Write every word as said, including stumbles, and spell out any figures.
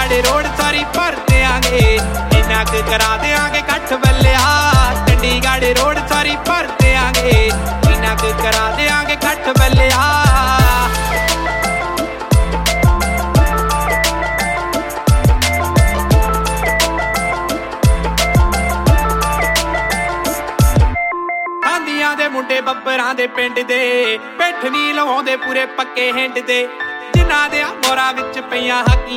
Chandigarh road सारी भर देंगे इन्ना क करा देंगे कट्ठ बल्लिया चंडीगढ़ रोड सारी भर देंगे इन्ना क करा देंगे कट्ठ बल्लिया दे मुंडे बब्बरां दे पिंड दे पिठ नी लवाउंदे पूरे पक्के हिंड दे जिन्हां दे मोरां विच पईयां हाकी